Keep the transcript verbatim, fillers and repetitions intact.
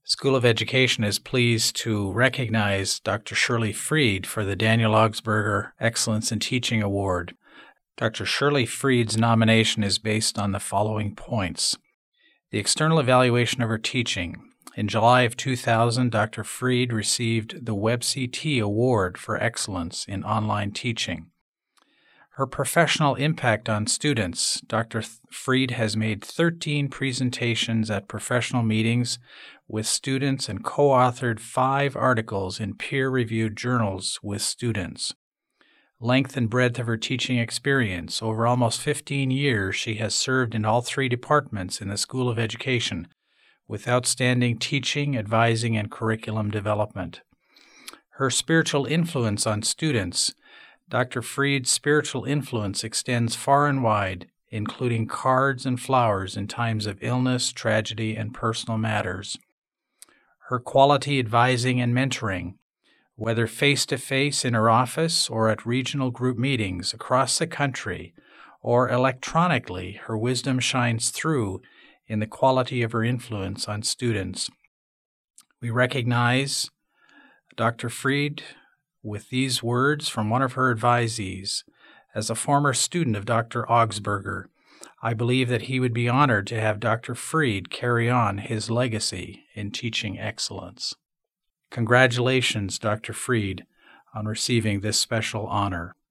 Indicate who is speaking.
Speaker 1: School of Education is pleased to recognize Doctor Shirley Freed for the Daniel Augsburger Excellence in Teaching Award. Doctor Shirley Freed's nomination is based on the following points. The external evaluation of her teaching. In July of two thousand, Doctor Freed received the WebCT Award for Excellence in Online Teaching. Her professional impact on students. Doctor Freed has made thirteen presentations at professional meetings with students and co-authored five articles in peer-reviewed journals with students. Length and breadth of her teaching experience. Over almost fifteen years, she has served in all three departments in the School of Education with outstanding teaching, advising, and curriculum development. Her spiritual influence on students. Doctor Freed's spiritual influence extends far and wide, including cards and flowers in times of illness, tragedy, and personal matters. Her quality advising and mentoring. Whether face-to-face in her office or at regional group meetings across the country or electronically, her wisdom shines through in the quality of her influence on students. We recognize Doctor Freed with these words from one of her advisees. As a former student of Doctor Augsburger, I believe that he would be honored to have Doctor Freed carry on his legacy in teaching excellence. Congratulations, Doctor Freed, on receiving this special honor.